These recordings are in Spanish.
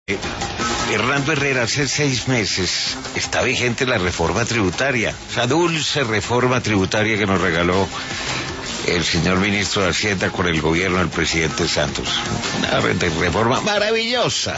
Hernando Herrera, hace 6 meses está vigente la reforma tributaria, esa dulce reforma tributaria que nos regaló el señor ministro de Hacienda con el gobierno del presidente Santos. Una reforma maravillosa,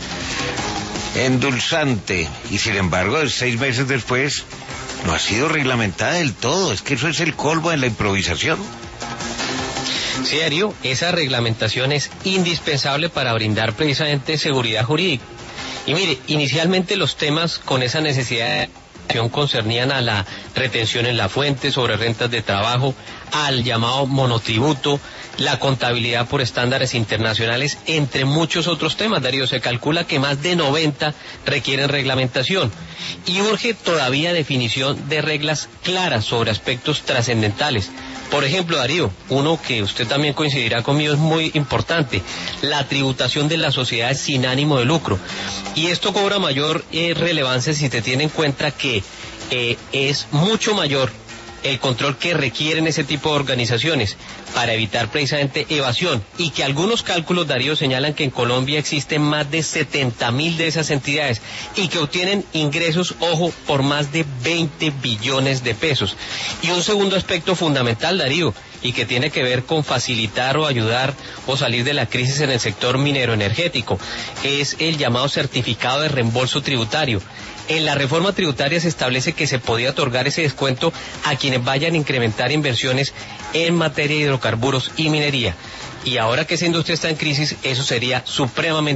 endulzante, y sin embargo, 6 meses después, no ha sido reglamentada del todo. Es que eso es el colmo de la improvisación. Sí, Darío, esa reglamentación es indispensable para brindar precisamente seguridad jurídica. Y mire, inicialmente los temas con esa necesidad de concernían a la retención en la fuente sobre rentas de trabajo, al llamado monotributo, la contabilidad por estándares internacionales, entre muchos otros temas, Darío. Se calcula que más de 90 requieren reglamentación y urge todavía definición de reglas claras sobre aspectos trascendentales. Por ejemplo, Darío, uno que usted también coincidirá conmigo es muy importante, la tributación de las sociedades sin ánimo de lucro. Y esto cobra mayor relevancia si se tiene en cuenta que es mucho mayor el control que requieren ese tipo de organizaciones para evitar precisamente evasión, y que algunos cálculos, Darío, señalan que en Colombia existen más de 70.000 de esas entidades y que obtienen ingresos, ojo, por más de 20 billones de pesos. Y un segundo aspecto fundamental, Darío, y que tiene que ver con facilitar o ayudar o salir de la crisis en el sector minero energético, es el llamado certificado de reembolso tributario. En la reforma tributaria se establece que se podía otorgar ese descuento a quienes vayan a incrementar inversiones en materia de hidrocarburos y minería. Y ahora que esa industria está en crisis, eso sería supremamente